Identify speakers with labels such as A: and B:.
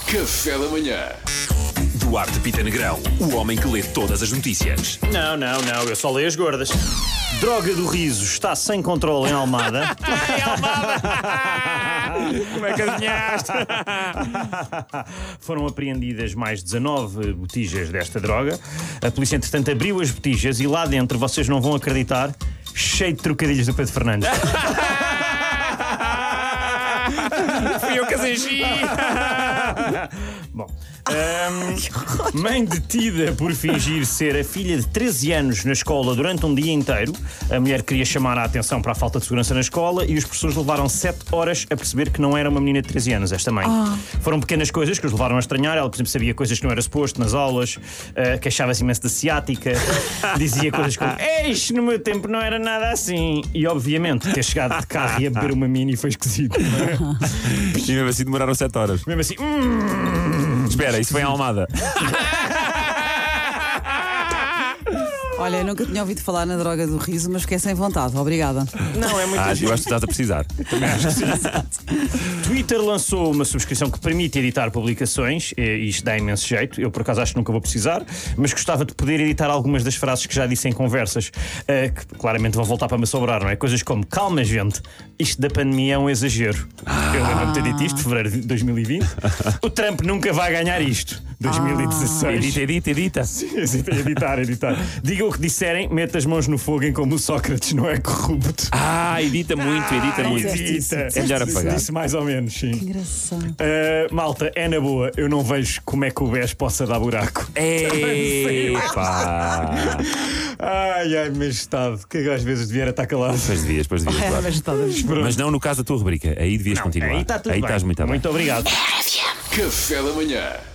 A: Café da manhã.
B: Duarte Pita Negrão, o homem que lê todas as notícias.
C: Não, eu só leio as gordas. Droga do riso está sem controle em Almada.
B: Ei, Almada! Como é que adivinhaste?
C: Foram apreendidas mais 19 botijas desta droga. A polícia, entretanto, abriu as botijas e lá dentro, vocês não vão acreditar, cheio de trocadilhos do Pedro Fernandes.
B: Fui eu que as enchi!
C: Bom, mãe detida por fingir ser a filha de 13 anos na escola durante um dia inteiro. A mulher queria chamar a atenção para a falta de segurança na escola e os professores levaram 7 horas a perceber que não era uma menina de 13 anos, esta mãe. Foram pequenas coisas que os levaram a estranhar. Ela, por exemplo, sabia coisas que não era suposto nas aulas, queixava-se imenso da ciática, dizia coisas como "Eixe, no meu tempo não era nada assim". E, obviamente, ter chegado de carro e a beber uma mini foi esquisito.
B: E mesmo assim demoraram 7 horas.
C: Mesmo assim,
B: Espera, isso foi em Almada.
D: Olha, eu nunca tinha ouvido falar na droga do riso, mas fiquei sem vontade. Obrigada.
C: não é muito
B: Eu acho que estás a precisar.
C: Twitter lançou uma subscrição que permite editar publicações, e isto dá imenso jeito. Eu, por acaso, acho que nunca vou precisar, mas gostava de poder editar algumas das frases que já disse em conversas, que claramente vão voltar para me sobrar, não é? Coisas como: calma, gente, isto da pandemia é um exagero. Eu lembro-me de ter dito isto, fevereiro de 2020. O Trump nunca vai ganhar isto. 2016.
B: Edita.
C: Editar. Diga o que disserem, meta as mãos no fogo em como o Sócrates não é corrupto.
B: Edita muito. É melhor apagar.
C: Disse mais ou menos, sim.
D: Que engraçado.
C: Malta, é na boa, eu não vejo como é que o BES possa dar buraco.
B: Epá!
C: Ai, majestade, que às vezes devia estar calado.
B: Pois devias, claro. Mas não no caso da tua rubrica. Aí devias continuar.
C: Aí está tudo bem.
B: Estás muito bem.
C: Muito obrigado.
A: Café da manhã.